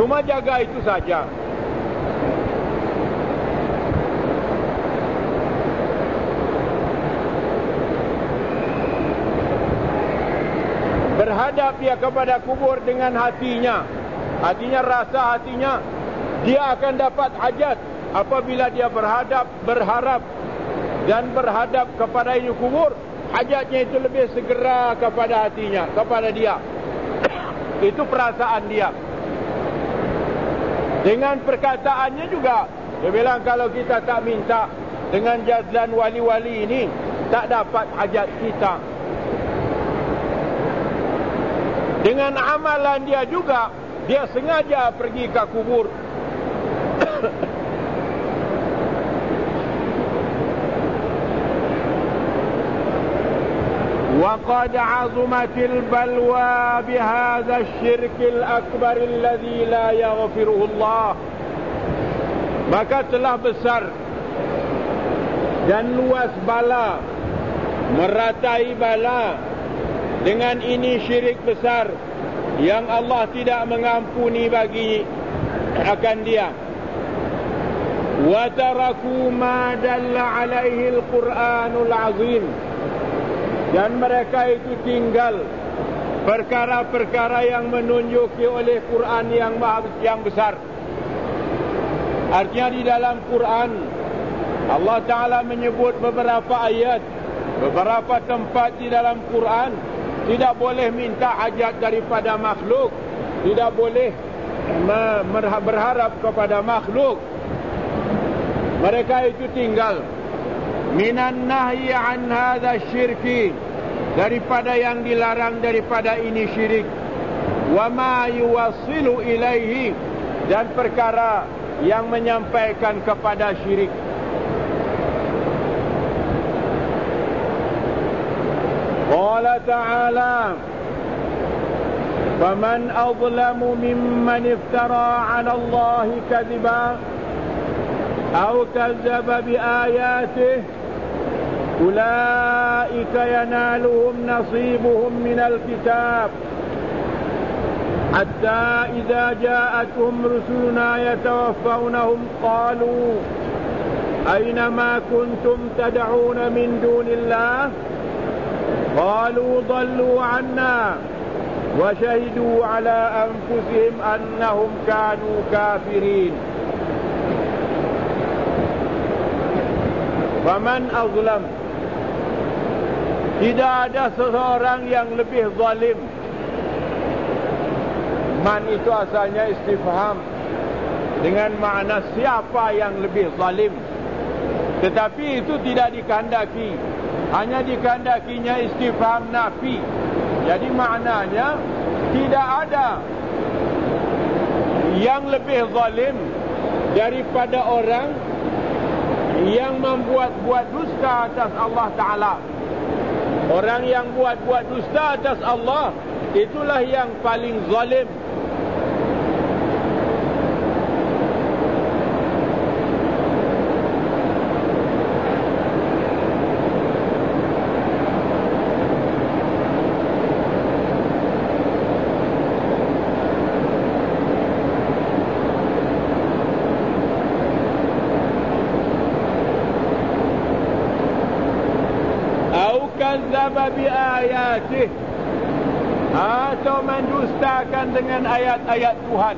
Cuma jaga itu saja. Berhadap dia kepada kubur dengan hatinya. Hatinya, rasa hatinya, dia akan dapat hajat apabila dia berharap dan berhadap kepada ini kubur. Hajatnya itu lebih segera kepada hatinya, kepada dia. Itu perasaan dia. Dengan perkataannya juga, dia bilang kalau kita tak minta dengan jazlan wali-wali ini, tak dapat hajat kita. Dengan amalan dia juga, dia sengaja pergi ke kubur. وقد عظمت البلوى بهذا الشرك الأكبر الذي لا يغفره الله. Maka telah besar dan luas bala, meratai bala dengan ini syirik besar yang Allah tidak mengampuni bagi akan dia. Wa taraku ma dalla alaihi al-Qur'anul azim. Dan mereka itu tinggal perkara-perkara yang menunjuki oleh Quran yang besar. Artinya di dalam Quran Allah Ta'ala menyebut beberapa ayat, beberapa tempat di dalam Quran tidak boleh minta hajat daripada makhluk, tidak boleh berharap kepada makhluk. Mereka itu tinggal minan nahyi an hadha syirki, daripada yang dilarang daripada ini syirik, wa ma yuwassilu ilaihi, dan perkara yang menyampaikan kepada syirik. Qala ta'ala faman azlamu mimman iftara 'ala Allahi kadhiba aw kazzaba bi ayatihi أولئك ينالهم نصيبهم من الكتاب حتى إذا جاءتهم رسلنا يتوفونهم قالوا أين ما كنتم تدعون من دون الله قالوا ضلوا عنا وشهدوا على أنفسهم أنهم كانوا كافرين. فمن أظلم, tidak ada seseorang yang lebih zalim. Man itu asalnya istifham dengan makna siapa yang lebih zalim. Tetapi itu tidak dikehendaki, hanya dikehendakinya istifham nafi. Jadi maknanya tidak ada yang lebih zalim daripada orang yang membuat-buat dusta atas Allah Ta'ala. Orang yang buat-buat dusta atas Allah, itulah yang paling zalim. Kadzdzaba bi ayatih, atau mendustakan dengan ayat-ayat Tuhan.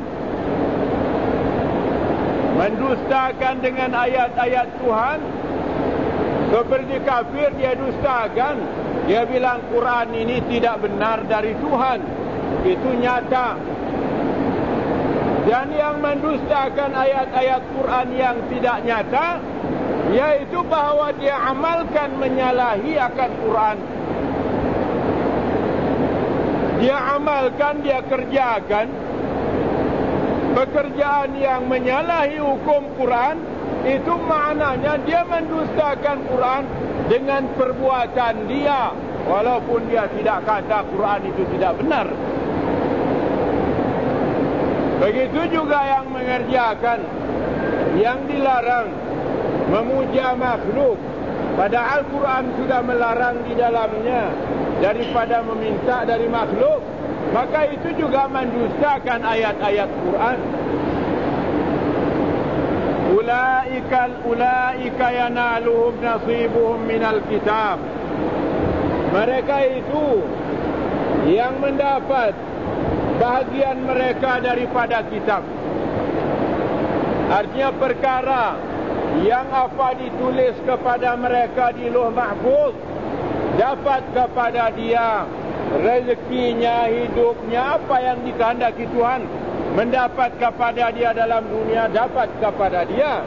Mendustakan dengan ayat-ayat Tuhan, seperti kafir dia dustakan. Dia bilang Quran ini tidak benar dari Tuhan. Itu nyata. Dan yang mendustakan ayat-ayat Quran yang tidak nyata, yaitu bahawa dia amalkan menyalahi akan Quran. Dia amalkan, dia kerjakan pekerjaan yang menyalahi hukum Quran. Itu maknanya dia mendustakan Quran dengan perbuatan dia, walaupun dia tidak kata Quran itu tidak benar. Begitu juga yang mengerjakan yang dilarang, memuja makhluk, padahal Quran sudah melarang di dalamnya daripada meminta dari makhluk. maka itu juga mendustakan ayat-ayat Quran. Ulaika yanaluhum nasibuhum minal kitab. Mereka itu yang mendapat bahagian mereka daripada kitab. Artinya perkara yang apa ditulis kepada mereka di Lauh Mahfuz dapat kepada dia. Rezekinya, hidupnya, apa yang dikehendaki Tuhan mendapat kepada dia dalam dunia, dapat kepada dia.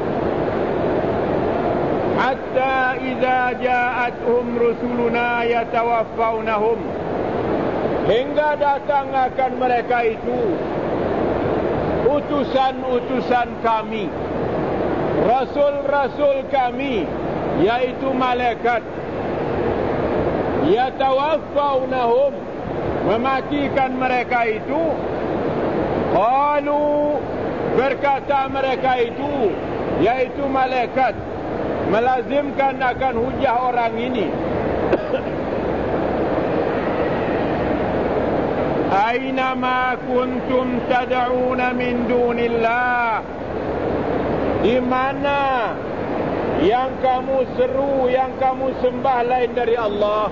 Hatta idza ja'atuhum rusuluna yatawaffawnahum, hingga datang akan mereka itu utusan-utusan kami, rasul-rasul kami, yaitu malaikat. Yatawaffawnahum, mematikan mereka itu. Qalu, berkata mereka itu, yaitu malaikat, melazimkan akan hujah orang ini. Aina ma kuntum tad'una min dunillah, di mana yang kamu seru, yang kamu sembah lain dari Allah.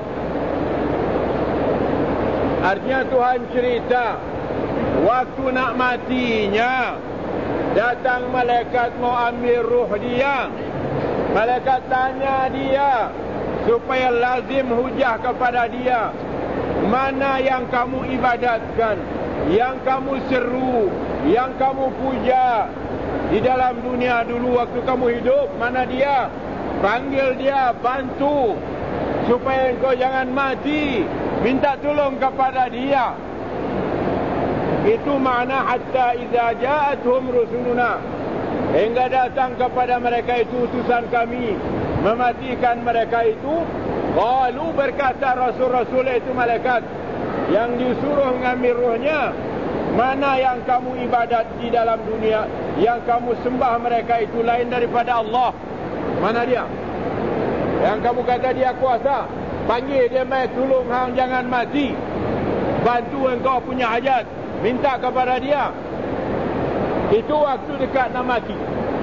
Artinya Tuhan cerita, waktu nak matinya, datang malaikat mau ambil ruh dia. Malaikat tanya dia supaya lazim hujah kepada dia, mana yang kamu ibadatkan, yang kamu seru, yang kamu puja di dalam dunia dulu waktu kamu hidup, mana dia? Panggil dia, bantu supaya engkau jangan mati, minta tolong kepada dia. Itu makna hatta idza ja'atuhum rusuluna, hingga datang kepada mereka itu utusan kami, mematikan mereka itu. Qalu, berkata rasul-rasul itu malaikat yang disuruh mengambil ruhnya, mana yang kamu ibadat di dalam dunia, yang kamu sembah mereka itu lain daripada Allah, mana dia? Yang kamu kata dia kuasa, panggil dia mai tolong hang jangan mati, bantu engkau punya hajat, minta kepada dia. Itu waktu dekat nak mati.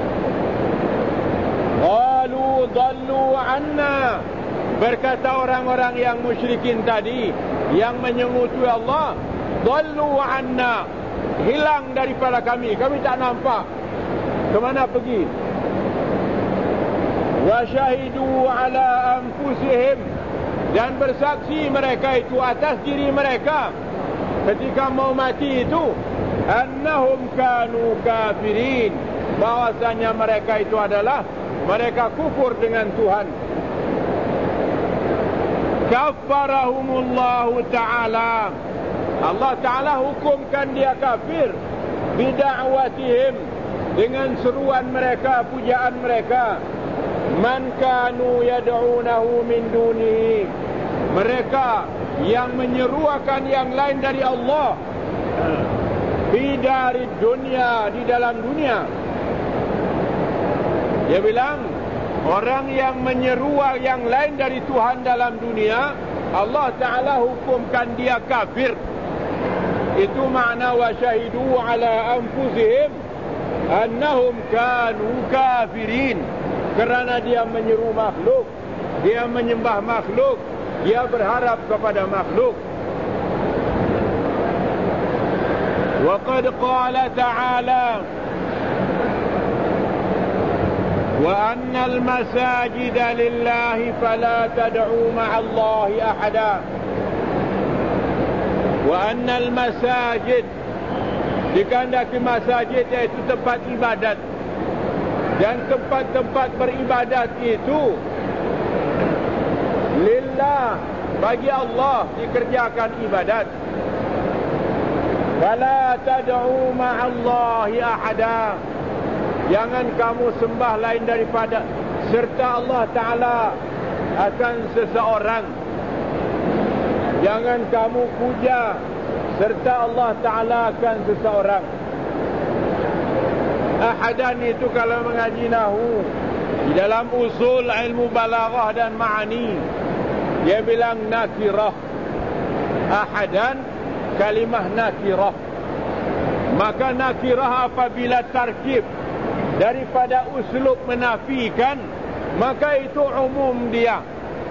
Qalu dhallu anna, berkata orang-orang yang musyrikin tadi, yang menyengutu Allah, dhallu anna, hilang daripada kami, kami tak nampak kemana pergi. Wa syahidu ala anfusihim, dan bersaksi mereka itu atas diri mereka ketika mau mati itu, annahum kanu kafirin, bahwasanya mereka itu adalah mereka kufur dengan Tuhan. Kaffarahumullahu ta'ala, Allah Ta'ala hukumkan dia kafir bida'watihim, dengan seruan mereka, pujaan mereka. Man kanu yad'unahu min dunihi, mereka yang menyeruakan yang lain dari Allah, bidari dunia, di dalam dunia. Dia bilang orang yang menyeruak yang lain dari Tuhan dalam dunia, Allah Ta'ala hukumkan dia kafir. Itu makna wa syahidu ala anfusihim annahum kanu kafirin, kerana dia menyeru makhluk, dia menyembah makhluk, dia berharap kepada makhluk. Wa qad qala ta'ala wa anna al-masajida lillahi fala tad'u ma'a Allahi ahada. Wa anna al-masajid, dikandaki masajid iaitu tempat ibadat, dan tempat-tempat beribadat itu lillah, bagi Allah dikerjakan ibadat. Fala tad'u ma'allahi ahada, jangan kamu sembah lain daripada serta Allah Ta'ala akan seseorang. Jangan kamu puja serta Allah Ta'ala akan seseorang. Ahadan itu kalau mengaji nahu, di dalam usul ilmu balaghah dan ma'ani, dia bilang nakirah. Ahadan kalimah nakirah. Maka nakirah apabila tarkib daripada uslub menafikan, maka itu umum dia.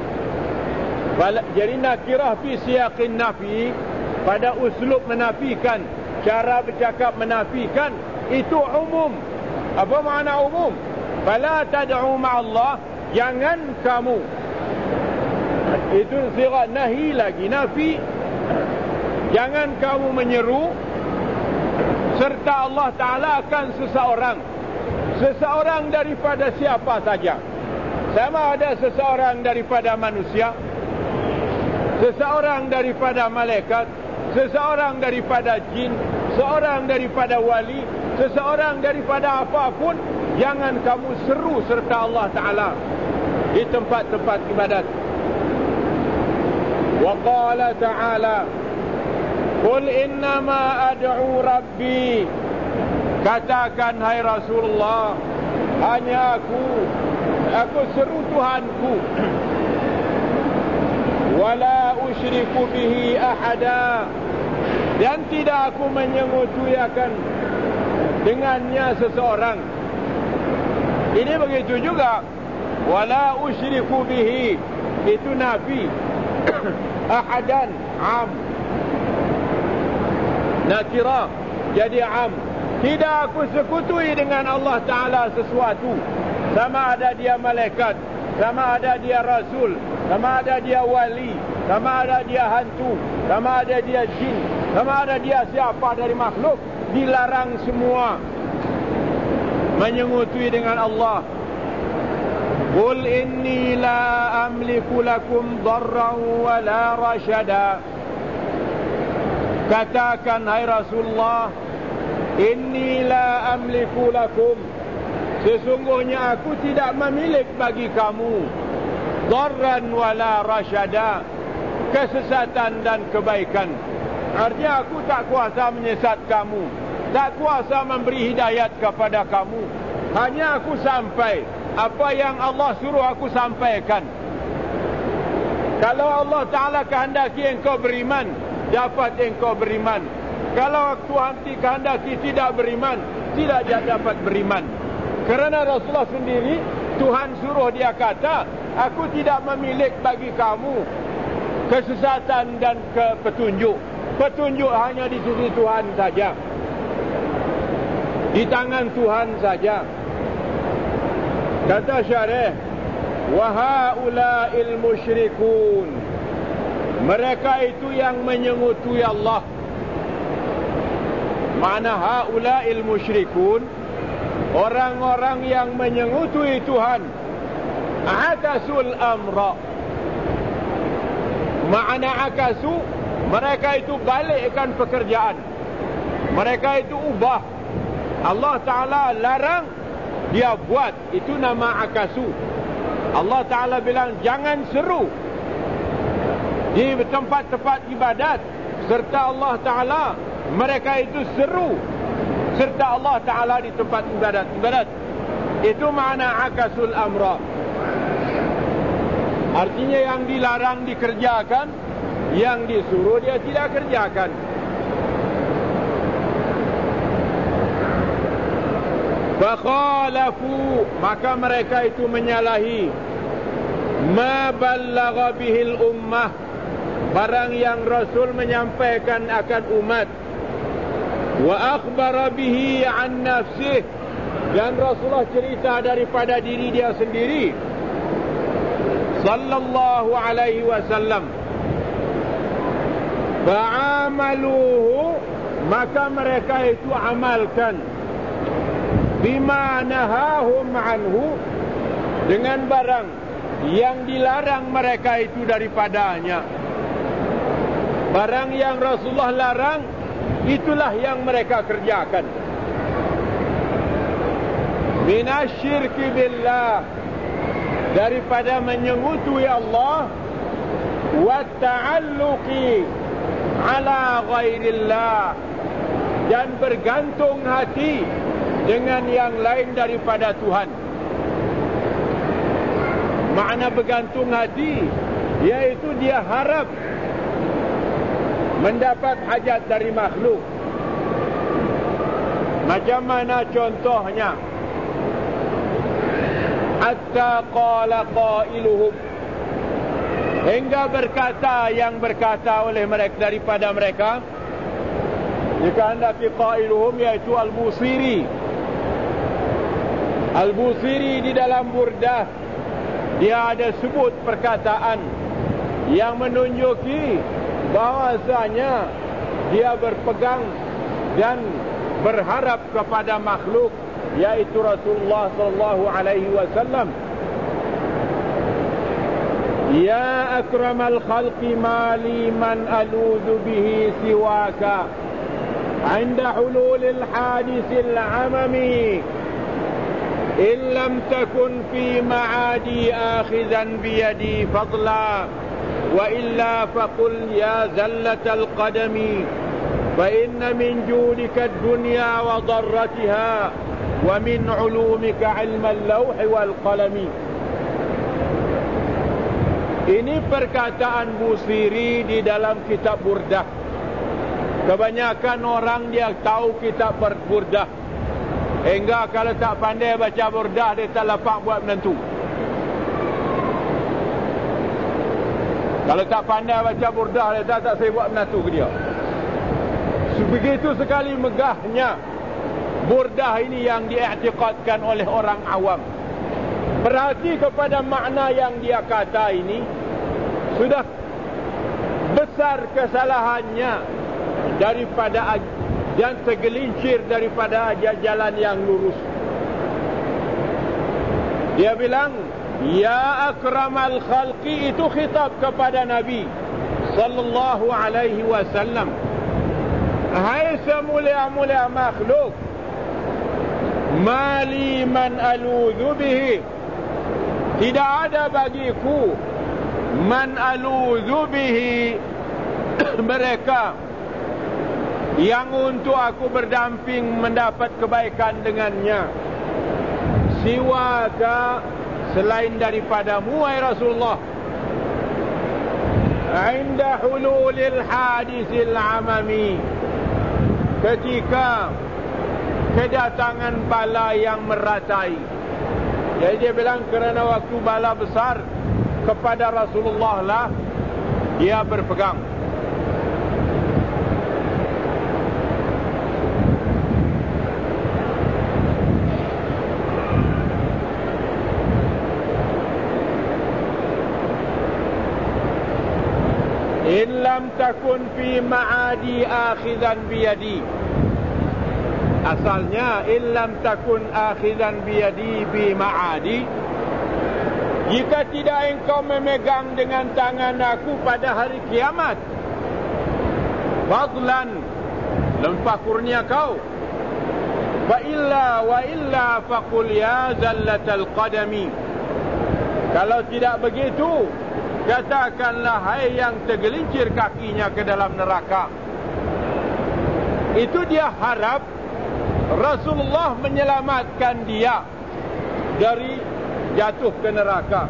Jadi nakirah fi siyaqin nafi, pada uslub menafikan, cara bercakap menafikan, itu umum. Apa makna umum? Fala tad'u ma'allah, jangan kamu. Itu sirat nahi lagi, nafi. Jangan kamu menyeru serta Allah Ta'ala akan seseorang. Seseorang daripada siapa saja. Sama ada seseorang daripada manusia, seseorang daripada malaikat, seseorang daripada jin, seorang daripada wali, seseorang daripada apapun, jangan kamu seru serta Allah Ta'ala di tempat-tempat ibadat. Wa qala ta'ala, qul innama ad'u rabbi, katakan hai Rasulullah, hanya aku seru Tuhanku, wala usyriku bihi ahada, dan tidak aku menyengutuyakan dengannya seseorang. Ini begitu juga, wala usyriku bihi, itu nafi. Ahadan am, nakirah jadi am. Tidak aku sekutui dengan Allah Ta'ala sesuatu, sama ada dia malaikat, sama ada dia rasul, sama ada dia wali, sama ada dia hantu, sama ada dia jin, sama ada dia siapa dari makhluk. Dilarang semua menyengutui dengan Allah. Qul inni la amliku lakum darran wa la rashada, katakan hai Rasulullah, inni la amliku lakum, sesungguhnya aku tidak memiliki bagi kamu darran wa la rashada, kesesatan dan kebaikan. Artinya aku tak kuasa menyesat kamu, tak kuasa memberi hidayat kepada kamu. Hanya aku sampai apa yang Allah suruh aku sampaikan. Kalau Allah Ta'ala kehendaki engkau beriman, dapat engkau beriman. Kalau Tuhan kehendaki tidak beriman, tidak dapat beriman. Kerana Rasulullah sendiri, Tuhan suruh dia kata, aku tidak memiliki bagi kamu kesesatan dan petunjuk. Petunjuk hanya di sisi Tuhan saja, di tangan Tuhan saja. Kata syarih, wa haula'il musyrikun, mereka itu yang menyengutui Allah. Mana haula'il musyrikun, orang-orang yang menyengutui Tuhan. Akasul amra, makna akasu, mereka itu balikkan pekerjaan, mereka itu ubah. Allah Ta'ala larang, dia buat. Itu nama akasu. Allah Ta'ala bilang jangan seru di tempat-tempat ibadat serta Allah Ta'ala, mereka itu seru serta Allah Ta'ala di tempat ibadat. Itu makna akasul amra. Artinya yang dilarang dikerjakan, yang disuruh dia tidak kerjakan. Fakhalafu, maka mereka itu menyalahi ma ballagha bihil ummah, barang yang Rasul menyampaikan akan umat. Wa akhbara bihi an nafsih, dan Rasulullah cerita daripada diri dia sendiri sallallahu alaihi wasallam. Fa'amaluhu, maka mereka itu amalkan bima nahahum anhu, dengan barang yang dilarang mereka itu daripadanya. Barang yang Rasulullah larang, itulah yang mereka kerjakan. Minasyirki billah, daripada menyengutui Allah, wa ta'alluqi ala ghairillah, dan bergantung hati dengan yang lain daripada Tuhan. Makna bergantung hati, iaitu dia harap mendapat hajat dari makhluk. Macam mana contohnya? Hatta qala qailuhum, hingga berkata yang berkata oleh mereka daripada mereka, jika hendaki qailuhum, yaitu Al-Busiri. Al-Busiri di dalam Burdah, dia ada sebut perkataan yang menunjuki bahwasanya dia berpegang dan berharap kepada makhluk, yaitu Rasulullah sallallahu alaihi wasallam. Ya akramal khalqi mali man aludhu bihi siwaka 'inda hululil hadisil 'amami in lam takun fi ma'adi akhizan biyadi fadla wa illa faqul ya zallatal qadami fa inna min judika ad-dunya wa darratiha wa min 'ulumika 'ilmal lawhi wal qalami. Ini perkataan Busiri di dalam kitab Burdah. Kebanyakan orang dia tahu kitab Burdah, hingga kalau tak pandai baca Burdah, dia tak lapak buat menentu. Kalau tak pandai baca Burdah, dia tak saya buat menentu ke dia. Begitu sekali megahnya Burdah ini yang diiktikadkan oleh orang awam. Perhati kepada makna yang dia kata ini, sudah besar kesalahannya daripada dan tergelincir daripada jalan yang lurus. Dia bilang, ya akramal khalqi, itu khitab kepada Nabi sallallahu alaihi wasallam. Hai semulia-mulia makhluk, mali man aludhu bihi, tidak ada bagiku man aludhu bihi, mereka yang untuk aku berdamping mendapat kebaikan dengannya, siwaka, selain daripadamu wahai Rasulullah, inda hululil hadisil amami, ketika kedatangan bala yang meratai. Jadi dia bilang kerana waktu bala besar kepada Rasulullah lah dia berpegang. In lam takun fi ma'adi akhizan biyadi. Asalnya in lam takun akhizan biyadi bi ma'adi, jika tidak engkau memegang dengan tangan aku pada hari kiamat, fadlan, lempah kurnia kau, wa illa faqul ya zallatal qadami. Kalau tidak begitu, katakanlah hai yang tergelincir kakinya ke dalam neraka. Itu dia harap Rasulullah menyelamatkan dia dari jatuh ke neraka.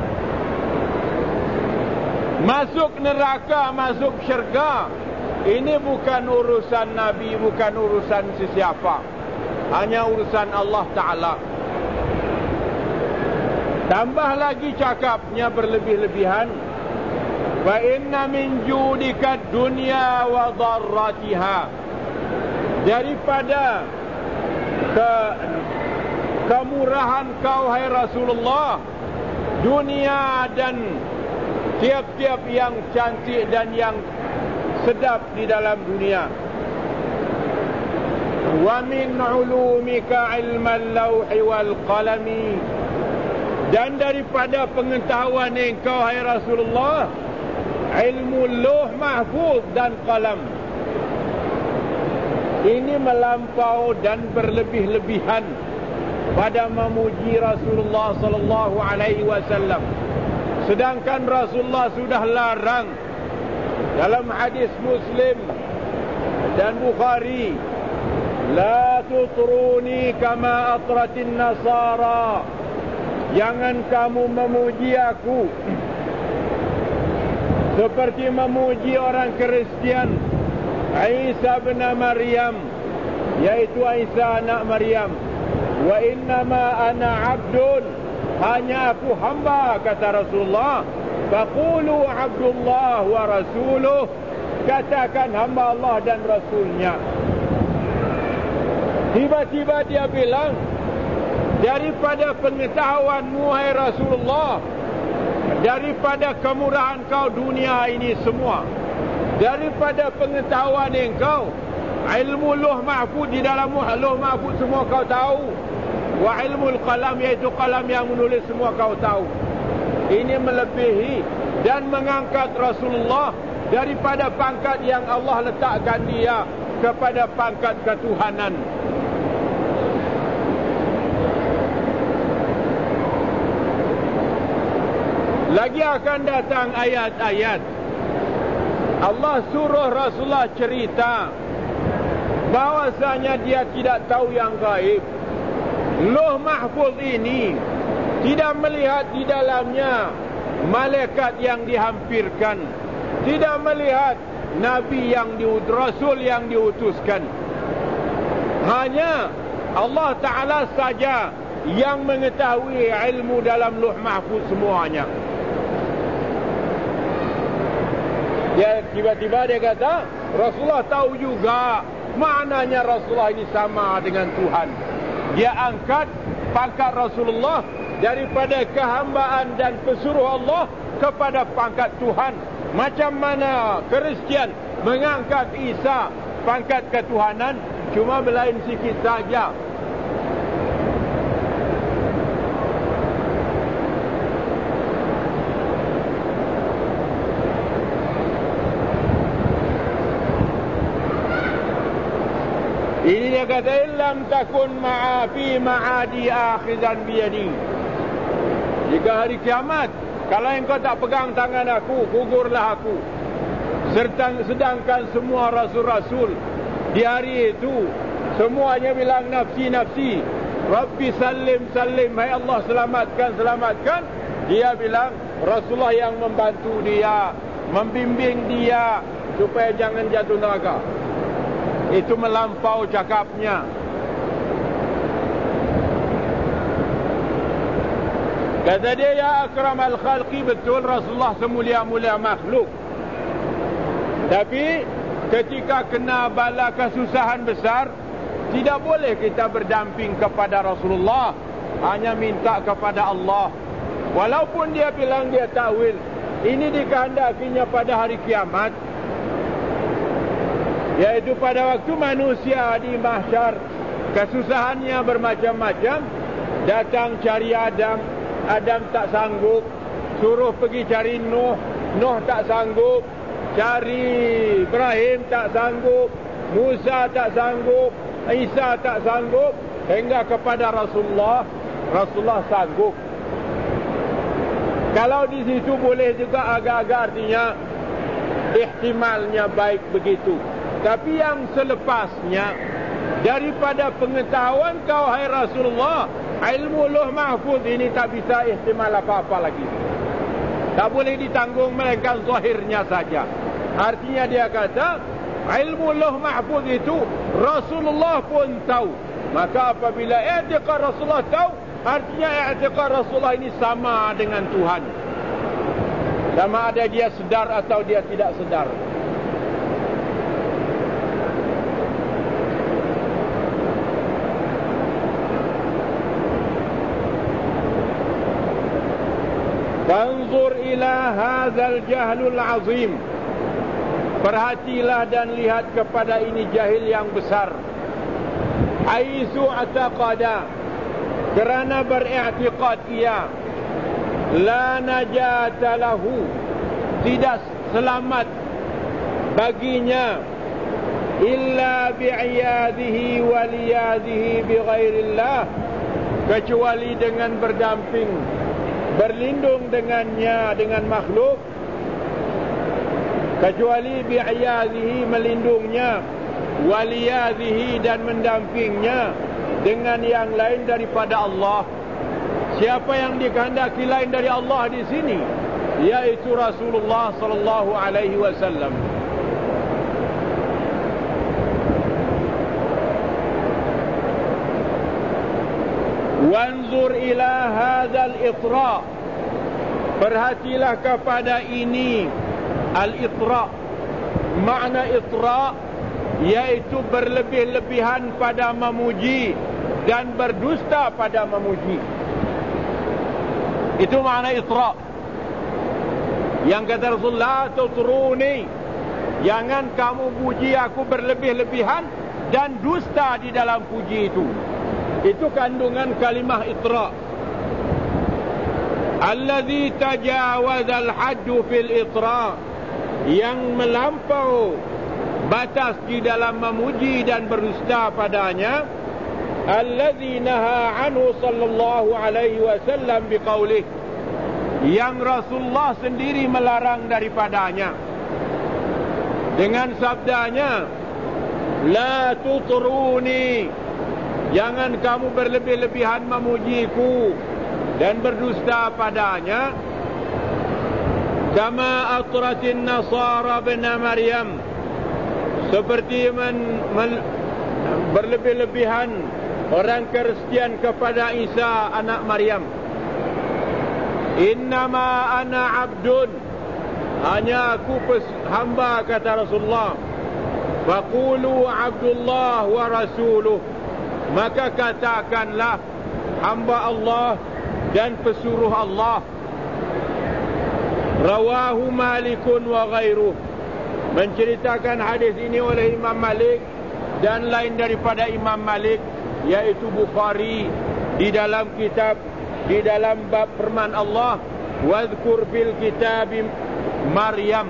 Masuk neraka, masuk syurga, ini bukan urusan Nabi, bukan urusan sesiapa, hanya urusan Allah Ta'ala. Tambah lagi cakapnya berlebih-lebihan, wa inna min judika dunya wa darratiha, daripada kemurahan kau hai Rasulullah, dunia dan tiap-tiap yang cantik dan yang sedap di dalam dunia. Wa min ulumika ilmal lawhi wal qalami, dan daripada pengetahuan engkau hai Rasulullah, ilmu lauh mahfuz dan qalam. Ini melampau dan berlebih-lebihan pada memuji Rasulullah sallallahu alaihi wasallam, sedangkan Rasulullah sudah larang dalam hadis Muslim dan Bukhari, la tutruni kama atratin nasara, jangan kamu memuji aku seperti memuji orang Kristian Isa bin Maryam, yaitu Isa anak Maryam. Wa innama ana abdun, hanya aku hamba, kata Rasulullah. Faqulu abdullah wa rasuluh, katakan hamba Allah dan Rasulnya. Tiba-tiba dia bilang, daripada pengetahuanmu hai Rasulullah, daripada kemurahan kau dunia ini semua, daripada pengetahuan engkau, ilmu Lauh Mahfuz, di dalam Lauh Mahfuz semua kau tahu. Wa ilmul qalam, iaitu qalam yang menulis semua kau tahu. Ini melebihi dan mengangkat Rasulullah daripada pangkat yang Allah letakkan dia kepada pangkat ketuhanan. Lagi akan datang ayat-ayat Allah suruh Rasulullah cerita bahwasanya dia tidak tahu yang gaib. Lauh Mahfuz ini tidak melihat di dalamnya malaikat yang dihampirkan, tidak melihat nabi yang diutus, rasul yang diutuskan. Hanya Allah Ta'ala saja yang mengetahui ilmu dalam Lauh Mahfuz semuanya. Dia tiba-tiba dia kata, Rasulullah tahu juga, maknanya Rasulullah ini sama dengan Tuhan. Dia angkat pangkat Rasulullah daripada kehambaan dan pesuruh Allah kepada pangkat Tuhan. Macam mana Kristian mengangkat Isa pangkat ketuhanan, cuma berlain sikit saja. Ini dia kata, illam takun ma'a fi ma'adi akhizan biyadi. Jika hari kiamat, kalau engkau tak pegang tangan aku, gugurlah aku. Sedangkan semua rasul-rasul di hari itu, semuanya bilang nafsi-nafsi. Rabbi salim salim, hai Allah selamatkan, selamatkan. Dia bilang, Rasulullah yang membantu dia, membimbing dia supaya jangan jatuh neraka. Itu melampau cakapnya. Kata dia, ya akramal khalqi, betul Rasulullah semulia-mulia makhluk. Tapi ketika kena bala kesusahan besar, tidak boleh kita berdamping kepada Rasulullah, hanya minta kepada Allah. Walaupun dia bilang dia takwil, ini dikehendakinya pada hari kiamat, yaitu pada waktu manusia di mahsyar kesusahannya bermacam-macam. Datang cari Adam, Adam tak sanggup, suruh pergi cari Nuh, Nuh tak sanggup, cari Ibrahim tak sanggup, Musa tak sanggup, Isa tak sanggup, hingga kepada Rasulullah, Rasulullah sanggup. Kalau di situ boleh juga agak-agak, artinya ihtimalnya baik begitu. Tapi yang selepasnya, daripada pengetahuan kau hai Rasulullah, ilmu Lauh Mahfuz ini tak bisa ihtimal apa-apa lagi. Tak boleh ditanggung melainkan zahirnya saja. Artinya dia kata, ilmu Lauh Mahfuz itu Rasulullah pun tahu. Maka apabila i'tiqad Rasulullah tahu, artinya i'tiqad Rasulullah ini sama dengan Tuhan. Sama ada dia sedar atau dia tidak sedar. Fanzur ila hadzal jahlul azim. Perhatilah dan lihat kepada ini jahil yang besar. Haitsu ataqada, kerana beriktikad ia, la najata lahu, tidak selamat baginya, illa bi'iyadihi waliyadihi bighairillah, kecuali dengan berdamping, berlindung dengannya, dengan makhluk, kecuali bi'iyadihi, melindungnya, waliyadihi, dan mendampingnya dengan yang lain daripada Allah. Siapa yang dikehendaki lain dari Allah di sini? yaitu Rasulullah sallallahu alaihi wasallam. Wanzur ila hadzal itra, perhatilah kepada ini. Al-itra, makna itra yaitu berlebih-lebihan pada memuji dan berdusta pada memuji. Itu makna itra. Yang kata Rasulullah, tutruni, jangan kamu puji aku berlebih-lebihan dan dusta di dalam puji itu. Itu kandungan kalimah itra. Allazi tajawaza al-haddu fil itra, yang melampau batas di dalam memuji dan berdusta padanya. Allazi naha anhu sallallahu alaihi wasallam biqaulih, yang Rasulullah sendiri melarang daripadanya dengan sabdanya, la tutruni, jangan kamu berlebih-lebihan memujiku dan berdusta padanya. Kama atratin nasara bin Maryam, seperti berlebih-lebihan orang Kristian kepada Isa anak Maryam. Innama ana abdun, hanya aku hamba, kata Rasulullah. Faqulu abdullah wa rasuluh, maka katakanlah hamba Allah dan pesuruh Allah. Rawahu Malikun wa ghairuh, menceritakan hadis ini oleh Imam Malik dan lain daripada Imam Malik, yaitu Bukhari di dalam kitab, di dalam bab firman Allah, wadhkur fil kitab Maryam,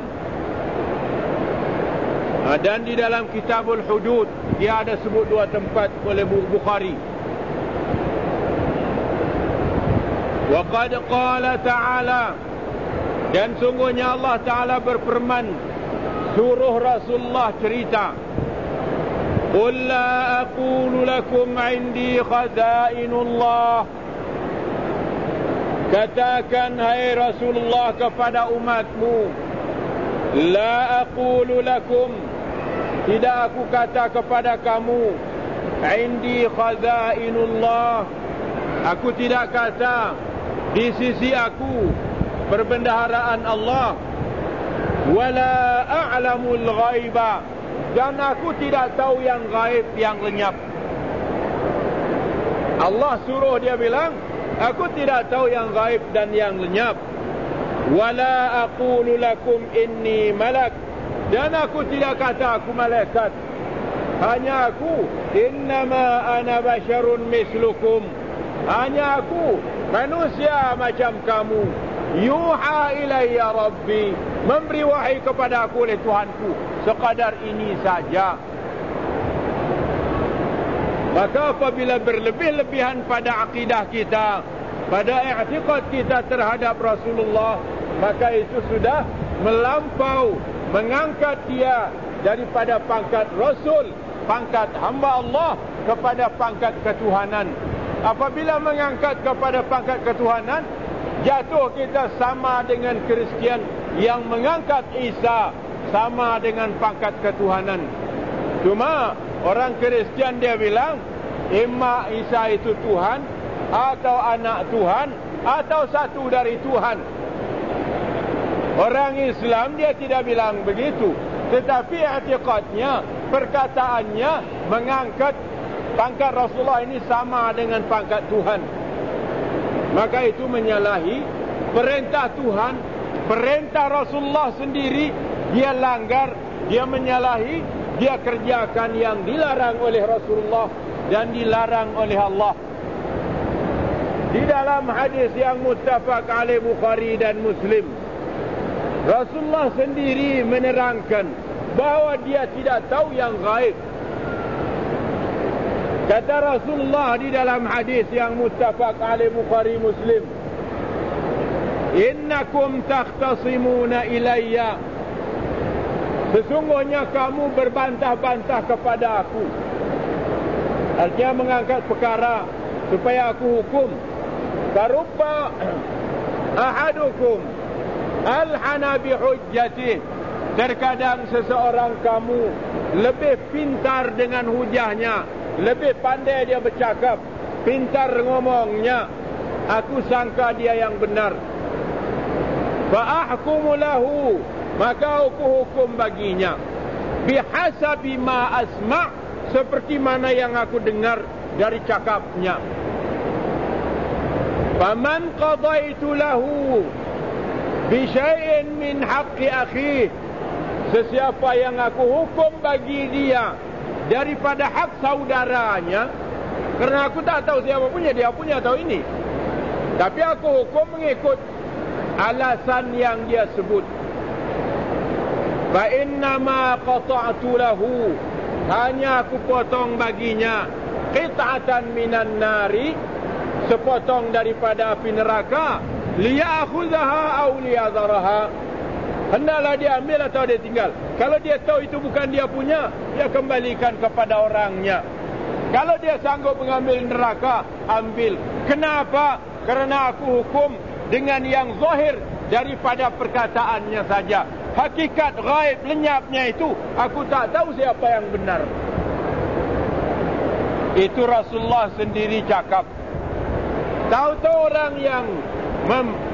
dan di dalam kitabul hudud dia ada sebut dua tempat oleh Bukhari. Wa qad qala ta'ala, dan sungguhnya Allah Ta'ala berfirman, suruh Rasulullah cerita, qul la aqulu lakum indi khazainullah, katakan hai Rasulullah kepada umatmu, la aqulu lakum, tidak aku kata kepada kamu, indi khazainullah, aku tidak kata di sisi aku perbendaharaan Allah, wala a'lamul ghaiba, dan aku tidak tahu yang gaib, yang lenyap. Allah suruh dia bilang, aku tidak tahu yang gaib dan yang lenyap. Wala aqulu lakum inni malak, dan aku tidak kata aku malaikat, hanya aku innama ana basyarun mislukum, hanya aku manusia macam kamu. Yuha ilayya rabbi, memberi wahai kepada aku oleh Tuhanku, sekadar ini saja. Maka apabila berlebih-lebihan pada akidah kita, pada i'tiqad kita terhadap Rasulullah, maka itu sudah melampau, mengangkat dia daripada pangkat Rasul, pangkat hamba Allah, kepada pangkat ketuhanan. Apabila mengangkat kepada pangkat ketuhanan, jatuh kita sama dengan Kristian yang mengangkat Isa sama dengan pangkat ketuhanan. Cuma orang Kristian dia bilang, imma Isa itu Tuhan, atau anak Tuhan, atau satu dari Tuhan. Orang Islam dia tidak bilang begitu, tetapi i'tiqadnya, perkataannya mengangkat pangkat Rasulullah ini sama dengan pangkat Tuhan. Maka itu menyalahi perintah Tuhan, perintah Rasulullah sendiri dia langgar, dia menyalahi, dia kerjakan yang dilarang oleh Rasulullah dan dilarang oleh Allah. Di dalam hadis yang muttafaq alaih Bukhari dan Muslim, Rasulullah sendiri menerangkan bahawa dia tidak tahu yang gaib. Kata Rasulullah di dalam hadis yang muttafaq alaih Bukhari Muslim, innakum takhtasimuna ilayya, sesungguhnya kamu berbantah-bantah kepada aku. Artinya mengangkat perkara supaya aku hukum. Karupa ahadukum alhana bihujjatih. Terkadang seseorang kamu lebih pintar dengan hujahnya, lebih pandai dia bercakap, pintar ngomongnya, aku sangka dia yang benar. Fa ahkumu lahu, maka aku hukum baginya bihasabi ma asma', seperti mana yang aku dengar dari cakapnya. Faman qadaitu lahu bi syai'in min haqqi akhihi, sesiapa yang aku hukum bagi dia daripada hak saudaranya, kerana aku tak tahu siapa punya, dia punya atau ini, tapi aku hukum mengikut alasan yang dia sebut. Fa innama qata'tu lahu, hanya aku potong baginya qit'atan minan nari, sepotong daripada api neraka, liya'khudhaha aw liyadharaha, hendaklah dia ambil atau dia tinggal. Kalau dia tahu itu bukan dia punya, dia kembalikan kepada orangnya. Kalau dia sanggup mengambil neraka, ambil. Kenapa? Kerana aku hukum dengan yang zahir daripada perkataannya saja. Hakikat gaib lenyapnya itu aku tak tahu siapa yang benar. Itu Rasulullah sendiri cakap. Tahu-tahu orang yang